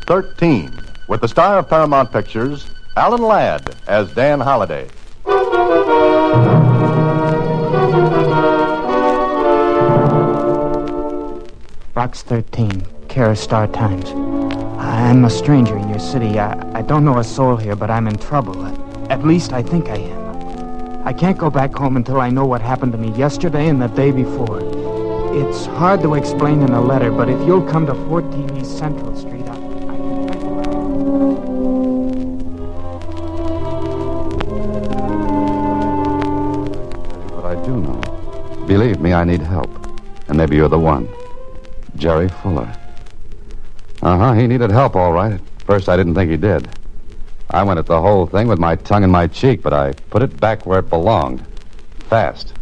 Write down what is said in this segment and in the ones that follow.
13, with the star of Paramount Pictures, Alan Ladd, as Dan Holliday. Box 13, care of Star Times. I'm a stranger in your city. I don't know a soul here, but I'm in trouble. At least I think I am. I can't go back home until I know what happened to me yesterday and the day before. It's hard to explain in a letter, but if you'll come to 14 East Central Street, I can tell you what I do know. Believe me, I need help. And maybe you're the one. Jerry Fuller. He needed help, all right. At first, I didn't think he did. I went at the whole thing with my tongue in my cheek, but I put it back where it belonged. Fast.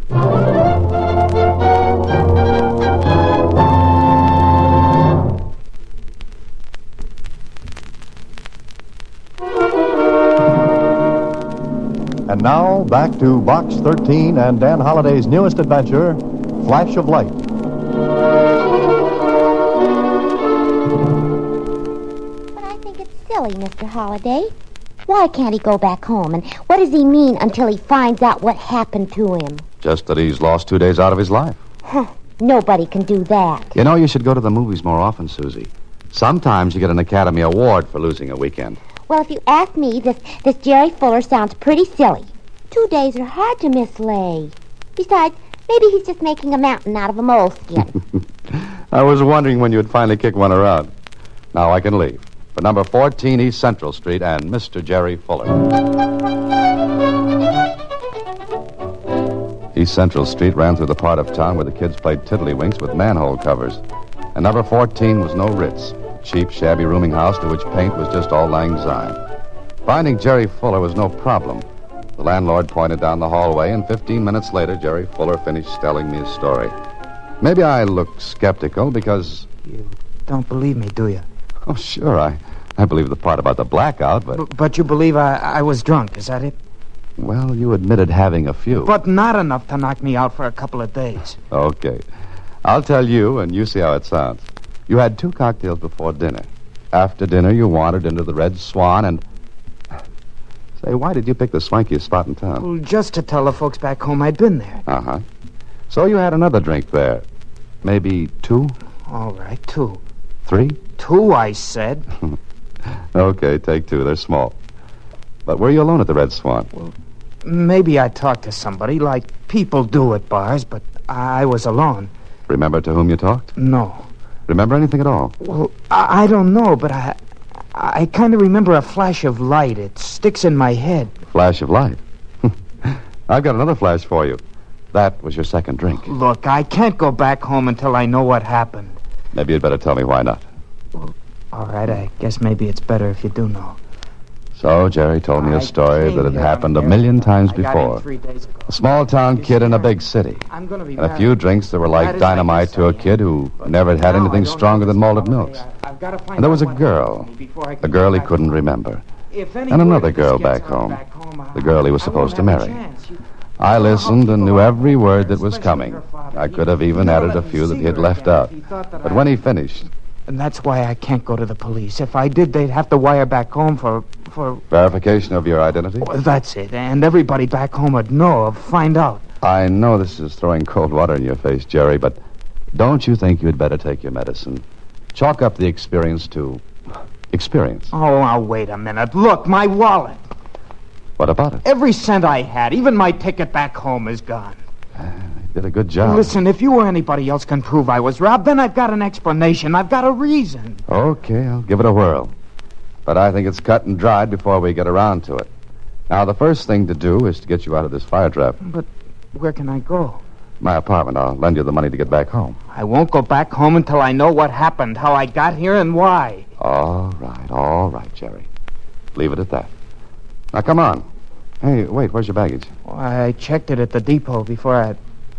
And now, back to Box 13 and Dan Holliday's newest adventure, Flash of Light. Silly, Mr. Holliday. Why can't he go back home? And what does he mean until he finds out what happened to him? Just that he's lost 2 days out of his life. Nobody can do that. You know, you should go to the movies more often, Susie. Sometimes you get an Academy Award for losing a weekend. Well, if you ask me, this Jerry Fuller sounds pretty silly. 2 days are hard to mislay. Besides, maybe he's just making a mountain out of a moleskin. I was wondering when you'd finally kick one around. Now I can leave. For number 14 East Central Street and Mr. Jerry Fuller. East Central Street ran through the part of town where the kids played tiddlywinks with manhole covers. And number 14 was no Ritz, cheap, shabby rooming house to which paint was just all lang syne. Finding Jerry Fuller was no problem. The landlord pointed down the hallway, and 15 minutes later, Jerry Fuller finished telling me his story. Maybe I look skeptical because... You don't believe me, do you? Oh, sure, I believe the part about the blackout, but... But you believe I was drunk, is that it? Well, you admitted having a few. But not enough to knock me out for a couple of days. Okay. I'll tell you, and you see how it sounds. You had 2 cocktails before dinner. After dinner, you wandered into the Red Swan and... Say, why did you pick the swankiest spot in town? Well, just to tell the folks back home I'd been there. So you had another drink there. Maybe 2? All right, 2. 3? 2, I said. Okay, take 2. They're small. But were you alone at the Red Swan? Well, maybe I talked to somebody, like people do at bars, but I was alone. Remember to whom you talked? No. Remember anything at all? Well, I don't know, but I kind of remember a flash of light. It sticks in my head. Flash of light? I've got another flash for you. That was your second drink. Look, I can't go back home until I know what happened. Maybe you'd better tell me why not. Well, all right, I guess maybe it's better if you do know. So Jerry told me a story that had happened a million times before. A small-town kid in a big city. And a few drinks that were like dynamite to a kid who never had anything stronger than malted milks. And there was a girl he couldn't remember. And another girl back home, the girl he was supposed to marry. I listened and knew every word that was coming. I could have even added a few that he had left out. But when he finished... And that's why I can't go to the police. If I did, they'd have to wire back home for... Verification of your identity? Well, that's it. And everybody back home would know, or find out. I know this is throwing cold water in your face, Jerry, but don't you think you'd better take your medicine? Chalk up the experience to... experience. Oh, now, wait a minute. Look, my wallet. What about it? Every cent I had, even my ticket back home, is gone. You did a good job. Listen, if you or anybody else can prove I was robbed, then I've got an explanation. I've got a reason. Okay, I'll give it a whirl. But I think it's cut and dried before we get around to it. Now, the first thing to do is to get you out of this fire trap. But where can I go? My apartment. I'll lend you the money to get back home. I won't go back home until I know what happened, how I got here, and why. All right, Jerry. Leave it at that. Now, come on. Hey, wait, where's your baggage? Well, I checked it at the depot before I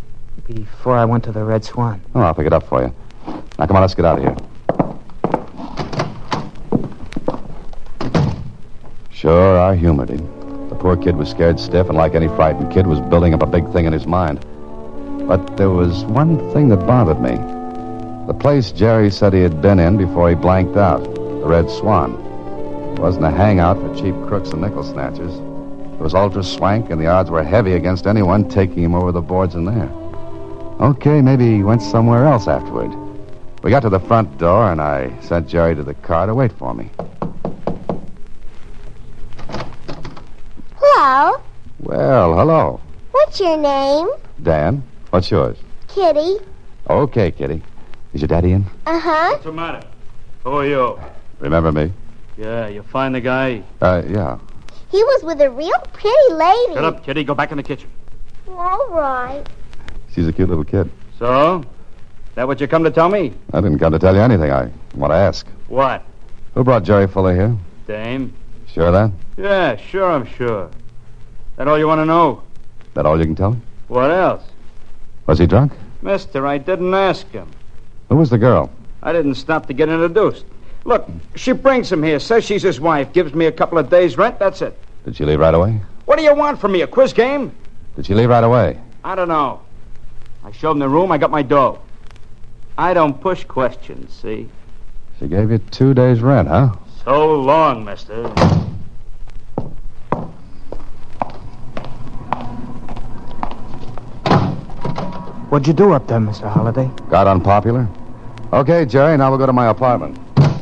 went to the Red Swan. Oh, I'll pick it up for you. Now, come on, let's get out of here. Sure, I humored him. The poor kid was scared stiff, and like any frightened kid, was building up a big thing in his mind. But there was one thing that bothered me. The place Jerry said he had been in before he blanked out. the Red Swan. It wasn't a hangout for cheap crooks and nickel snatchers. It was ultra swank, and the odds were heavy against anyone taking him over the boards in there. Okay, maybe he went somewhere else afterward. We got to the front door, and I sent Jerry to the car to wait for me. Hello. Well, hello. What's your name? Dan. What's yours? Kitty. Okay, Kitty. Is your daddy in? Uh-huh. What's the matter? Who are you? Remember me? Yeah, you find the guy? Yeah. He was with a real pretty lady. Shut up, Kitty. Go back in the kitchen. All right. She's a cute little kid. So? That what you come to tell me? I didn't come to tell you anything. I want to ask. What? Who brought Jerry Fuller here? Dame? Sure of that? Yeah, sure, I'm sure. That all you want to know? That all you can tell me? What else? Was he drunk? Mister, I didn't ask him. Who was the girl? I didn't stop to get introduced. Look, she brings him here, says she's his wife, gives me a couple of days' rent, that's it. Did she leave right away? What do you want from me, a quiz game? Did she leave right away? I don't know. I showed him the room, I got my dough. I don't push questions, see? She gave you 2 days' rent, huh? So long, mister. What'd you do up there, Mr. Holliday? Got unpopular? Okay, Jerry, now we'll go to my apartment.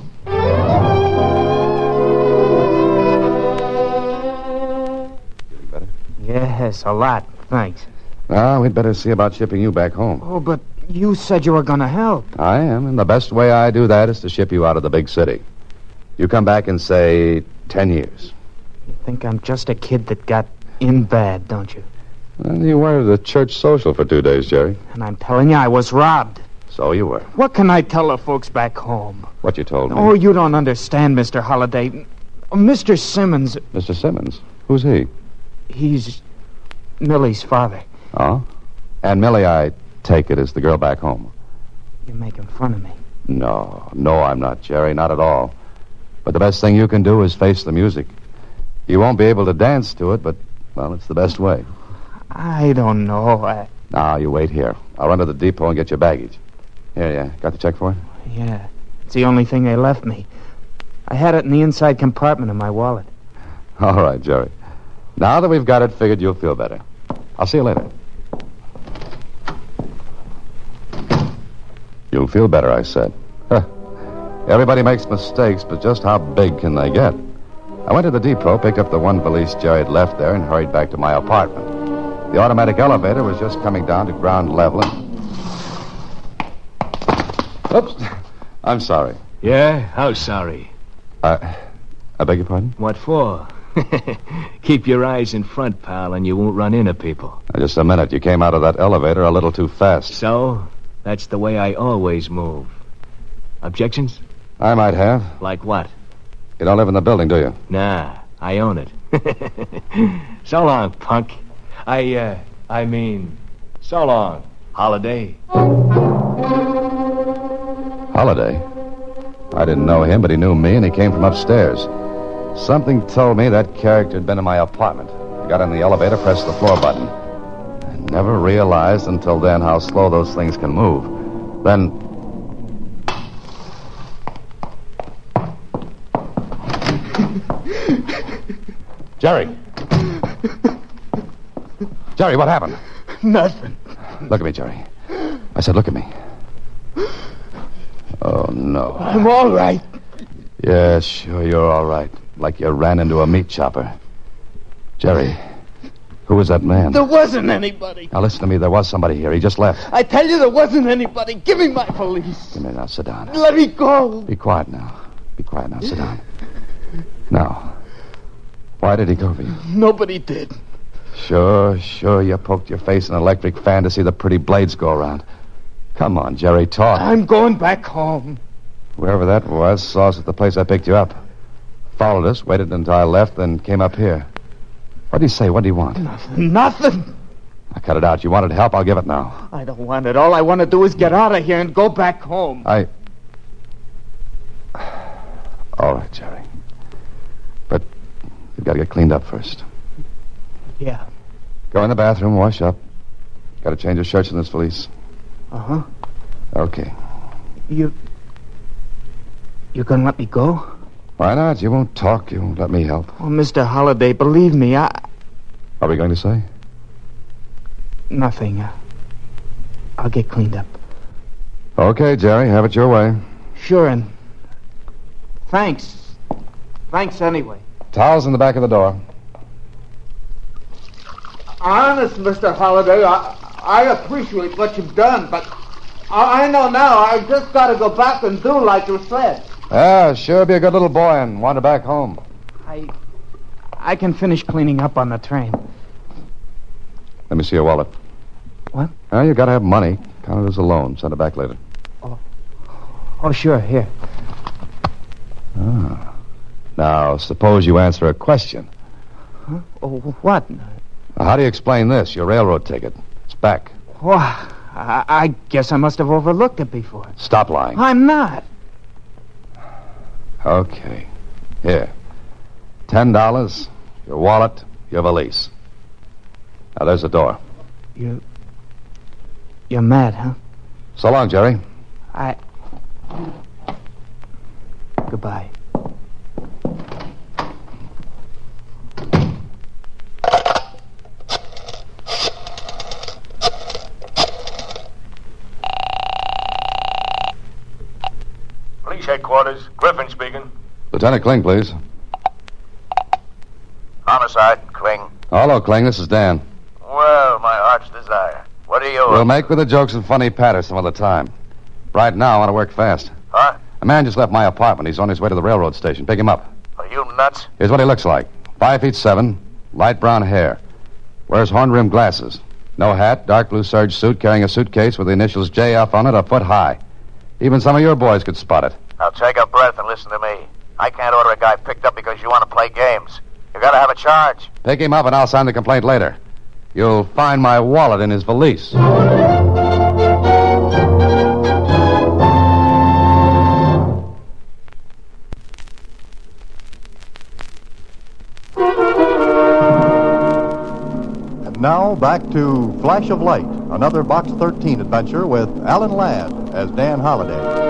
Feeling better? Yes, a lot. Thanks. Now, we'd better see about shipping you back home. Oh, but you said you were going to help. I am, and the best way I do that is to ship you out of the big city. You come back in, say, 10 years. You think I'm just a kid that got in bad, don't you? Well, you were at the church social for 2 days, Jerry. And I'm telling you, I was robbed. So you were. What can I tell the folks back home? What you told me. Oh, you don't understand, Mr. Holliday. Mr. Simmons, Mr. Simmons? Who's he? he's Millie's father. Oh? And Millie, I take it, is the girl back home. You're making fun of me. No, I'm not, Jerry, not at all. But the best thing you can do is face the music. You won't be able to dance to it, but, well, it's the best way. I don't know. Now, you wait here. I'll run to the depot and get your baggage. Here, yeah. Got the check for it? Yeah, it's the only thing they left me. I had it in the inside compartment of my wallet. All right, Jerry. Now that we've got it figured, you'll feel better. I'll see you later. You'll feel better, I said. Huh. Everybody makes mistakes, but just how big can they get? I went to the depot, picked up the one valise Jerry had left there, and hurried back to my apartment. The automatic elevator was just coming down to ground level. Oops. I'm sorry. Yeah? How sorry? I beg your pardon? What for? Keep your eyes in front, pal, and you won't run into people. Just a minute. You came out of that elevator a little too fast. So? That's the way I always move. Objections? I might have. Like what? You don't live in the building, do you? Nah, I own it. So long, punk. I mean, so long, Holiday. Holiday? I didn't know him, but he knew me, and he came from upstairs. Something told me that character had been in my apartment. I got in the elevator, pressed the floor button. I never realized until then how slow those things can move. Then... Jerry! Jerry, what happened? Nothing. Look at me, Jerry. I said, look at me. Oh, no. I'm all right. Yeah, sure, you're all right. Like you ran into a meat chopper. Jerry, who was that man? There wasn't anybody. Now, listen to me. There was somebody here. He just left. I tell you, there wasn't anybody. Give me my police. Give me now. Sit down. Let me go. Be quiet now. Be quiet now. Sit down. Now, why did he go for you? Nobody did. Sure. You poked your face in an electric fan to see the pretty blades go around. Come on, Jerry, talk. I'm going back home. Whoever that was saw us at the place I picked you up. Followed us, waited until I left, then came up here. What did he say? What did he want? Nothing. I cut it out. You wanted help, I'll give it now. I don't want it. All I want to do is get out of here and go back home. All right, Jerry. But you've got to get cleaned up first. Yeah. Go in the bathroom, wash up. Got to change your shirts in this valise. Uh-huh. Okay. You... You gonna let me go? Why not? You won't talk. You won't let me help. Oh, Mr. Holliday, believe me, What are we going to say? Nothing. I'll get cleaned up. Okay, Jerry, have it your way. Sure, and thanks. Thanks anyway. Towels in the back of the door. Honest, Mr. Holliday, I appreciate what you've done, but I know now I just got to go back and do like you said. Sure be a good little boy and wander back home. I can finish cleaning up on the train. Let me see your wallet. What? You got to have money. Count it as a loan. Send it back later. Oh, sure, here. Now, suppose you answer a question. Huh? Oh, what? How do you explain this? Your railroad ticket. It's back. Oh, I guess I must have overlooked it before. Stop lying. I'm not. Okay. Here. $10, your wallet, your valise. Now, there's the door. You're mad, huh? So long, Jerry. Goodbye. Police headquarters. Griffin speaking. Lieutenant Kling, please. Homicide, Kling. Hello, Kling. This is Dan. Well, my heart's desire. What are you... We'll make with the jokes and funny patter some other time. Right now, I want to work fast. Huh? A man just left my apartment. He's on his way to the railroad station. Pick him up. Are you nuts? Here's what he looks like. 5'7", light brown hair. Wears horn-rimmed glasses. No hat, dark blue serge suit, carrying a suitcase with the initials JF on it a foot high. Even some of your boys could spot it. Now take a breath and listen to me. I can't order a guy picked up because you want to play games. You gotta have a charge. Pick him up and I'll sign the complaint later. You'll find my wallet in his valise. And now back to Flash of Light, another Box 13 adventure with Alan Ladd as Dan Holliday.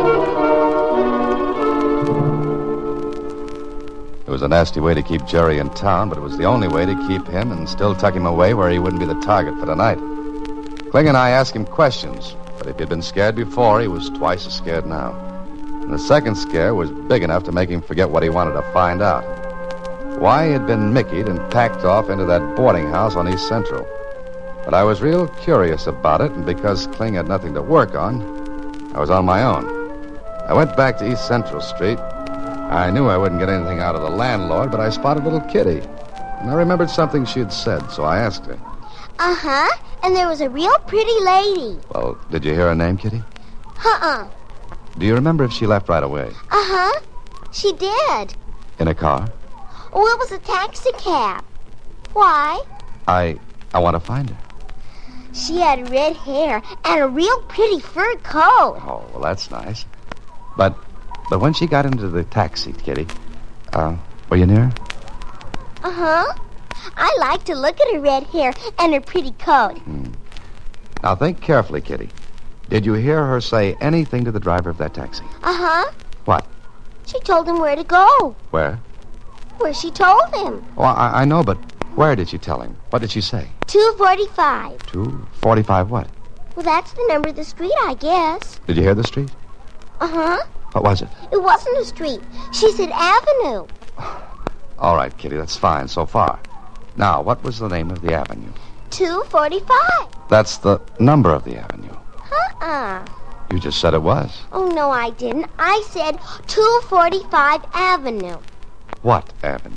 It was a nasty way to keep Jerry in town, but it was the only way to keep him and still tuck him away where he wouldn't be the target for the night. Kling and I asked him questions, but if he'd been scared before, he was twice as scared now. And the second scare was big enough to make him forget what he wanted to find out. Why he had been Mickeyed and packed off into that boarding house on East Central. But I was real curious about it, and because Kling had nothing to work on, I was on my own. I went back to East Central Street. I knew I wouldn't get anything out of the landlord, but I spotted little Kitty. And I remembered something she had said, so I asked her. Uh-huh. And there was a real pretty lady. Well, did you hear her name, Kitty? Uh-uh. Do you remember if she left right away? Uh-huh. She did. In a car? Oh, it was a taxi cab. Why? I want to find her. She had red hair and a real pretty fur coat. Oh, well, that's nice. But when she got into the taxi, Kitty, were you near her? Uh-huh. I like to look at her red hair and her pretty coat. Now, think carefully, Kitty. Did you hear her say anything to the driver of that taxi? Uh-huh. What? She told him where to go. Where? Where she told him. Oh, I know, but where did she tell him? What did she say? 245. 245 what? Well, that's the number of the street, I guess. Did you hear the street? Uh-huh. What was it? It wasn't a street. She said avenue. All right, Kitty, that's fine so far. Now, what was the name of the avenue? 245. That's the number of the avenue. Uh-uh. You just said it was. Oh, no, I didn't. I said 245 Avenue. What avenue?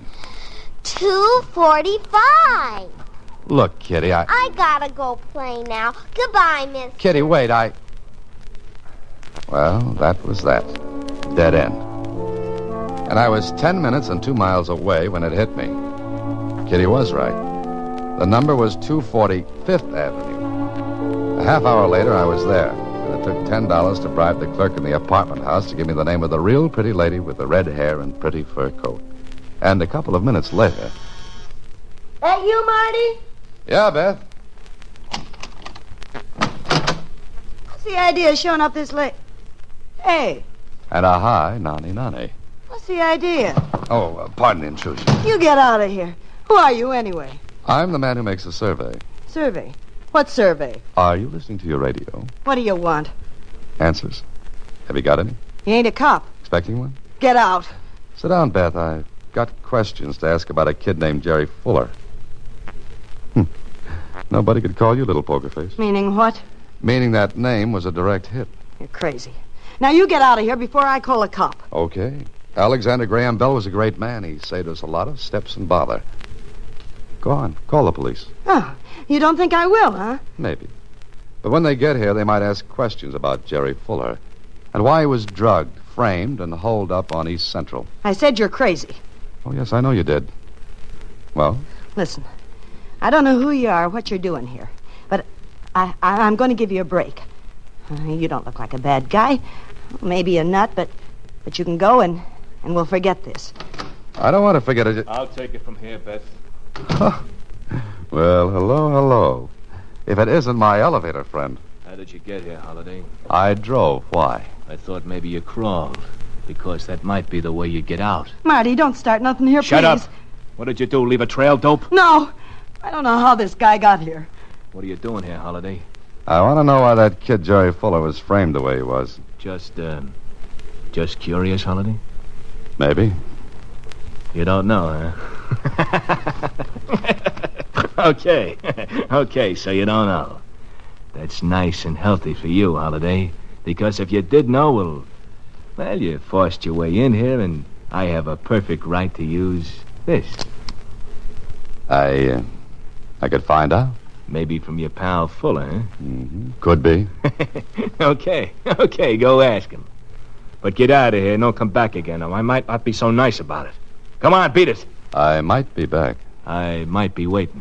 245. Look, Kitty, I gotta go play now. Goodbye, miss. Kitty, wait, Well, that was that. Dead end. And I was 10 minutes and 2 miles away when it hit me. Kitty was right. The number was 245th Avenue. A half hour later, I was there, and it took $10 to bribe the clerk in the apartment house to give me the name of the real pretty lady with the red hair and pretty fur coat. And a couple of minutes later... That you, Marty? Yeah, Beth? What's the idea of showing up this late? Hey. And a high nani. What's the idea? Oh, pardon the intrusion. You get out of here. Who are you, anyway? I'm the man who makes a survey. Survey? What survey? Are you listening to your radio? What do you want? Answers. Have you got any? You ain't a cop. Expecting one? Get out. Sit down, Beth. I've got questions to ask about a kid named Jerry Fuller. Nobody could call you Little Poker Face. Meaning what? Meaning that name was a direct hit. You're crazy. Now you get out of here before I call a cop. Okay. Alexander Graham Bell was a great man. He saved us a lot of steps and bother. Go on. Call the police. Oh, you don't think I will, huh? Maybe. But when they get here, they might ask questions about Jerry Fuller and why he was drugged, framed, and holed up on East Central. I said you're crazy. Oh, yes, I know you did. Well? Listen, I don't know who you are or what you're doing here, but I'm going to give you a break. You don't look like a bad guy. Maybe a nut, but you can go and we'll forget this. I don't want to forget it. I'll take it from here, Beth. Well, hello. If it isn't my elevator friend. How did you get here, Holiday? I drove. Why? I thought maybe you crawled, because that might be the way you get out. Marty, don't start nothing here, Shut please. up. What did you do, leave a trail, dope? No. I don't know how this guy got here. What are you doing here, Holiday? I want to know why that kid Jerry Fuller was framed the way he was. Just curious, Holiday? Maybe. You don't know, huh? Okay, so you don't know. That's nice and healthy for you, Holiday. Because if you did know, well, you forced your way in here, and I have a perfect right to use this. I could find out. Maybe from your pal Fuller, huh? Mm-hmm. Could be. Okay, go ask him. But get out of here and don't come back again, or I might not be so nice about it. Come on, beat it. I might be back. I might be waiting.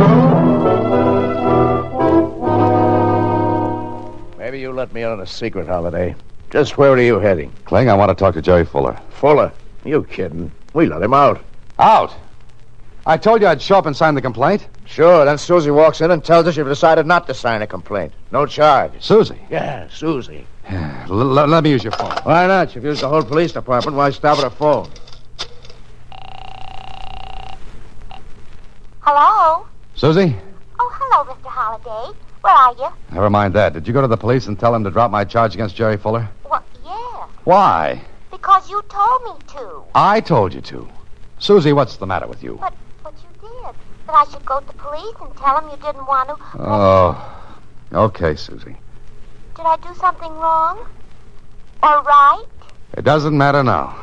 Maybe you let me in on a secret, Holiday. Just where are you heading? Kling, I want to talk to Jerry Fuller. Fuller? You kidding? We let him out. Out? I told you I'd show up and sign the complaint. Sure, then Susie walks in and tells us you've decided not to sign a complaint. No charge. Susie? Yeah, Susie. Let me use your phone. Why not? You've used the whole police department. Why stop at a phone? Hello? Susie? Oh, hello, Mr. Holliday. Where are you? Never mind that. Did you go to the police and tell them to drop my charge against Jerry Fuller? Well, yeah. Why? Because you told me to. I told you to. Susie, what's the matter with you? But you did. That I should go to the police and tell them you didn't want to. Oh, okay, Susie. Did I do something wrong? Or right? It doesn't matter now.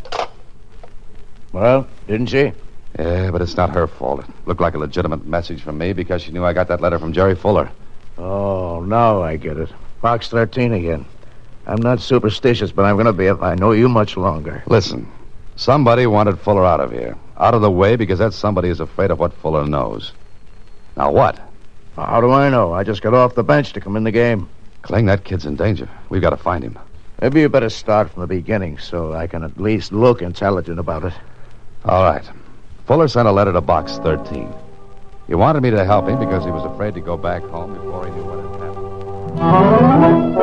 Well, didn't she? Yeah, but it's not her fault. It looked like a legitimate message from me because she knew I got that letter from Jerry Fuller. Oh, now I get it. Box 13 again. I'm not superstitious, but I'm going to be if I know you much longer. Listen, somebody wanted Fuller out of here. Out of the way because that somebody is afraid of what Fuller knows. Now what? How do I know? I just got off the bench to come in the game. Kling, that kid's in danger. We've got to find him. Maybe you better start from the beginning so I can at least look intelligent about it. All right. Fuller sent a letter to Box 13. He wanted me to help him because he was afraid to go back home before he knew what had happened.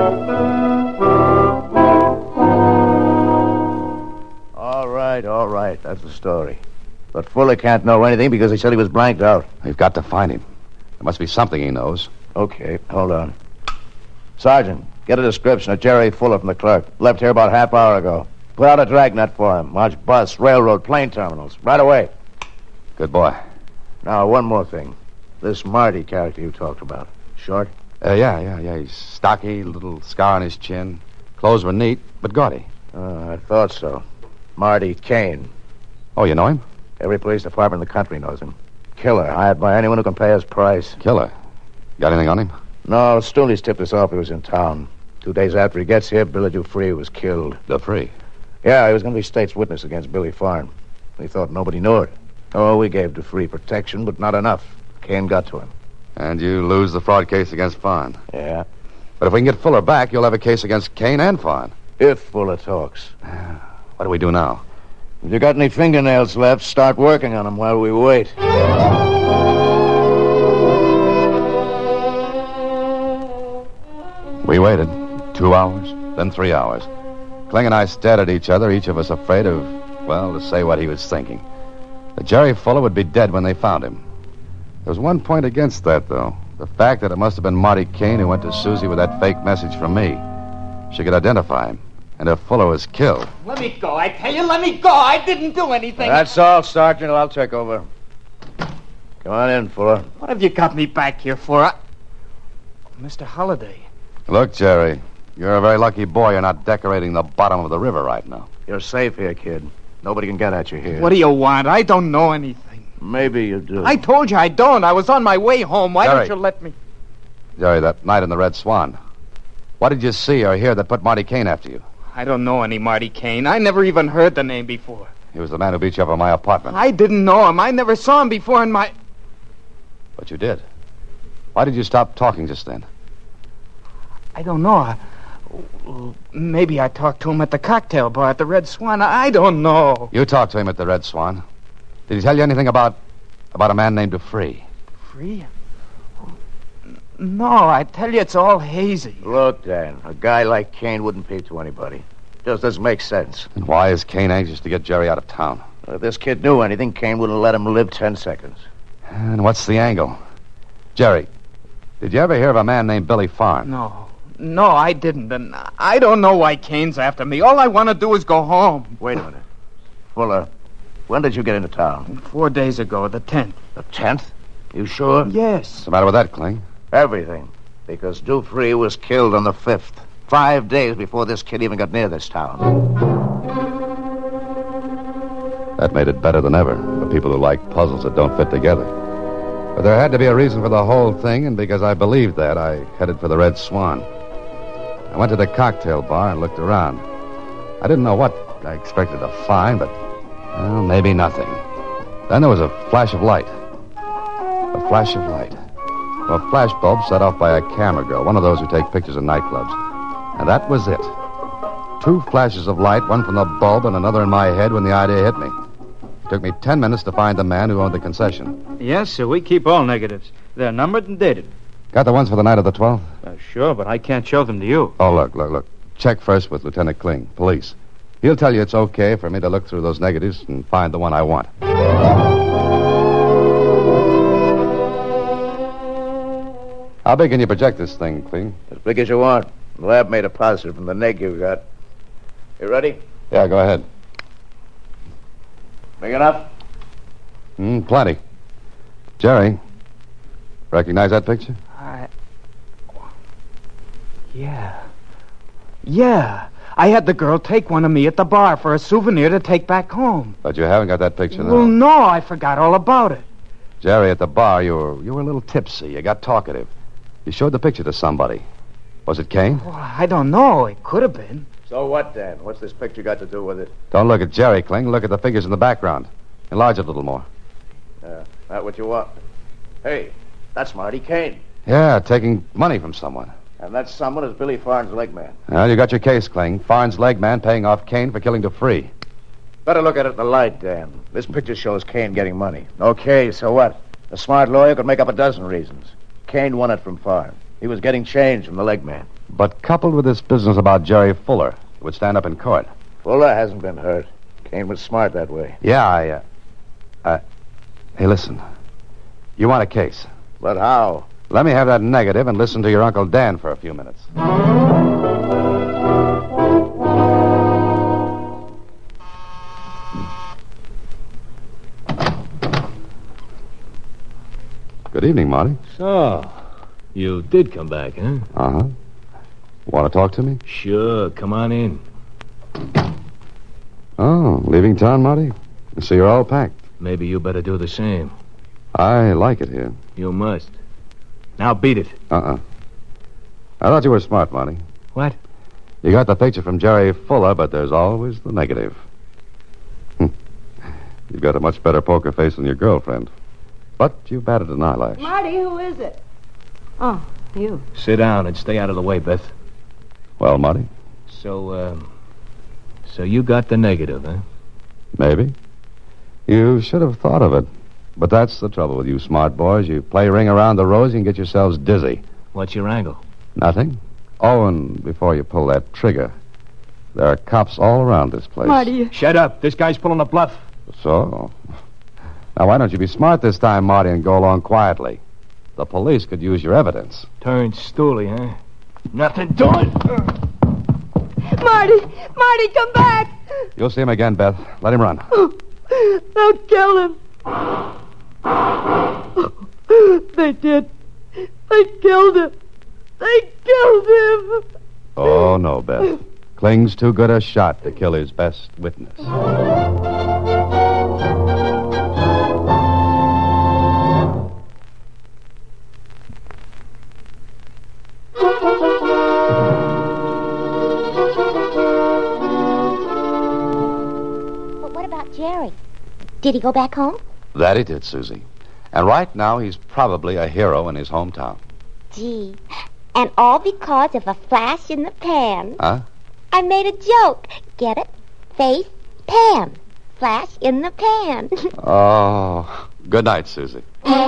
All right. That's the story. But Fuller can't know anything because he said he was blanked out. We've got to find him. There must be something he knows. Okay, hold on. Sergeant, get a description of Jerry Fuller from the clerk. Left here about half hour ago. Put out a dragnet for him. Watch bus, railroad, plane terminals. Right away. Good boy. Now, one more thing. This Marty character you talked about. Short? Yeah. He's stocky, little scar on his chin. Clothes were neat, but gaudy. I thought so. Marty Kane. Oh, you know him? Every police department in the country knows him. Killer, hired by anyone who can pay his price. Killer. Got anything on him? No, Stooley's tipped us off he was in town. 2 days after he gets here, Billy Dupree was killed. Dupree? Yeah, he was going to be state's witness against Billy Farn. We thought nobody knew it. Oh, we gave Dupree protection, but not enough. Kane got to him. And you lose the fraud case against Farn. Yeah. But if we can get Fuller back, you'll have a case against Kane and Farn. If Fuller talks. What do we do now? If you got any fingernails left, start working on them while we wait. We waited 2 hours, then 3 hours. Kling and I stared at each other, each of us afraid of, well, to say what he was thinking. That Jerry Fuller would be dead when they found him. There was one point against that, though. The fact that it must have been Marty Kane who went to Susie with that fake message from me. She could identify him. And if Fuller was killed... Let me go. I tell you, let me go. I didn't do anything. That's all, Sergeant. I'll take over. Come on in, Fuller. What have you got me back here for? Mr. Holliday. Look, Jerry, you're a very lucky boy you're not decorating the bottom of the river right now. You're safe here, kid. Nobody can get at you here. What do you want? I don't know anything. Maybe you do. I told you I don't. I was on my way home. Why Jerry. don't you let me... Jerry, that night in the Red Swan, what did you see or hear that put Marty Kane after you? I don't know any Marty Kane. I never even heard the name before. He was the man who beat you up in my apartment. I didn't know him. I never saw him before in my... But you did. Why did you stop talking just then? I don't know. Maybe I talked to him at the cocktail bar at the Red Swan. I don't know. You talked to him at the Red Swan. Did he tell you anything about a man named Dupree? Free? No, I tell you, it's all hazy. Look, Dan, a guy like Kane wouldn't pay to anybody. Just doesn't make sense. And why is Kane anxious to get Jerry out of town? If this kid knew anything, Kane wouldn't let him live 10 seconds. And what's the angle? Jerry, did you ever hear of a man named Billy Farn? No, I didn't. And I don't know why Kane's after me. All I want to do is go home. Wait a minute. Fuller, when did you get into town? 4 days ago, the 10th. The 10th? You sure? Yes. What's the matter with that, Kling? Everything. Because Dupree was killed on the 5th. 5 days before this kid even got near this town. That made it better than ever for people who like puzzles that don't fit together. But there had to be a reason for the whole thing, and because I believed that, I headed for the Red Swan. I went to the cocktail bar and looked around. I didn't know what I expected to find, but, well, maybe nothing. Then there was a flash of light. A flash of light. A flash bulb set off by a camera girl, one of those who take pictures in nightclubs. And that was it. 2 flashes of light, one from the bulb and another in my head when the idea hit me. It took me 10 minutes to find the man who owned the concession. Yes, sir. We keep all negatives. They're numbered and dated. Got the ones for the night of the 12th? Sure, but I can't show them to you. Oh, look. Check first with Lieutenant Kling, police. He'll tell you it's okay for me to look through those negatives and find the one I want. How big can you project this thing, Kling? As big as you want. The lab made a positive from the neg you got. You ready? Yeah, go ahead. Big enough? Plenty. Jerry, recognize that picture? Yeah. I had the girl take one of me at the bar for a souvenir to take back home. But you haven't got that picture now. Well, no, I forgot all about it. Jerry, at the bar, you were a little tipsy. You got talkative. You showed the picture to somebody. Was it Kane? Well, I don't know. It could have been. So what, Dan? What's this picture got to do with it? Don't look at Jerry, Kling. Look at the figures in the background. Enlarge it a little more. That what you want? Hey, that's Marty Kane. Yeah, taking money from someone. And that someone is Billy Farn's leg man. Well, you got your case, Kling. Farn's leg man paying off Kane for killing Dupree. Better look at it in the light, Dan. This picture shows Kane getting money. Okay, so what? A smart lawyer could make up a dozen reasons. Kane won it from Farn. He was getting change from the leg man. But coupled with this business about Jerry Fuller, it would stand up in court. Fuller hasn't been hurt. Kane was smart that way. Yeah, Hey, listen. You want a case. But how? Let me have that negative and listen to your Uncle Dan for a few minutes. Good evening, Marty. So, you did come back, huh? Uh-huh. Want to talk to me? Sure, come on in. Oh, leaving town, Marty? So you're all packed. Maybe you better do the same. I like it here. You must. Now beat it. I thought you were smart, Marty. What? You got the picture from Jerry Fuller, but there's always the negative. You've got a much better poker face than your girlfriend. But you've batted an eyelash. Marty, who is it? Oh, you. Sit down and stay out of the way, Beth. Well, Marty? So you got the negative, huh? Maybe. You should have thought of it. But that's the trouble with you smart boys. You play ring around the rosy and get yourselves dizzy. What's your angle? Nothing. Oh, and before you pull that trigger, There are cops all around this place. Marty. Shut up. This guy's pulling a bluff. So? Now, why don't you be smart this time, Marty, and go along quietly? The police could use your evidence. Turned stooly, huh? Nothing doing. Marty! Marty, come back! You'll see him again, Beth. Let him run. They'll kill him. They did. They killed him. They killed him. Oh, no, Beth. Kling's too good a shot to kill his best witness. What about Jerry? Did he go back home? That he did, Susie. And right now, he's probably a hero in his hometown. Gee, and all because of a flash in the pan. Huh? I made a joke. Get it? Face, pan. Flash in the pan. Oh, good night, Susie.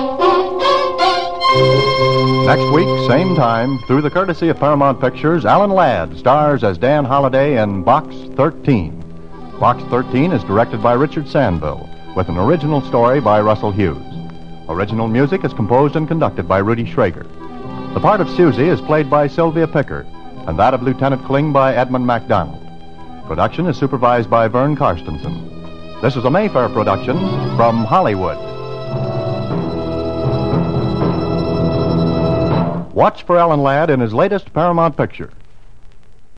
Next week, same time, through the courtesy of Paramount Pictures, Alan Ladd stars as Dan Holliday in Box 13. Box 13 is directed by Richard Sandville, with an original story by Russell Hughes. Original music is composed and conducted by Rudy Schrager. The part of Susie is played by Sylvia Pickard, and that of Lieutenant Kling by Edmund MacDonald. Production is supervised by Vern Karstensen. This is a Mayfair production from Hollywood. Watch for Alan Ladd in his latest Paramount picture.